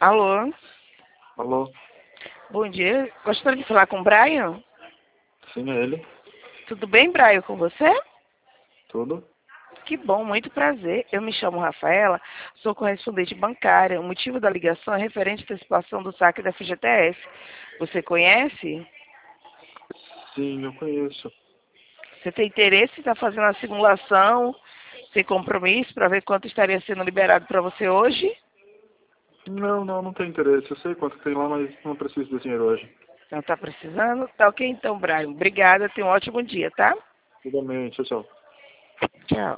Alô, Alô? bom dia. Gostaria de falar com o Brian? Sim, é ele. Tudo bem, Brian, com você? Tudo? Que bom, muito prazer. Eu me chamo Rafaela, sou correspondente bancária. O motivo da ligação é referente à antecipação do saque da FGTS. Você conhece? Sim, eu conheço. Você tem interesse em estar fazendo a simulação, sem compromisso, para ver quanto estaria sendo liberado para você hoje? Não tem interesse. Eu sei quanto tem lá, mas não preciso do dinheiro hoje. Não está precisando? Tá ok então, Brian. Obrigada, tenha um ótimo dia, tá? Igualmente, tchau. Tchau.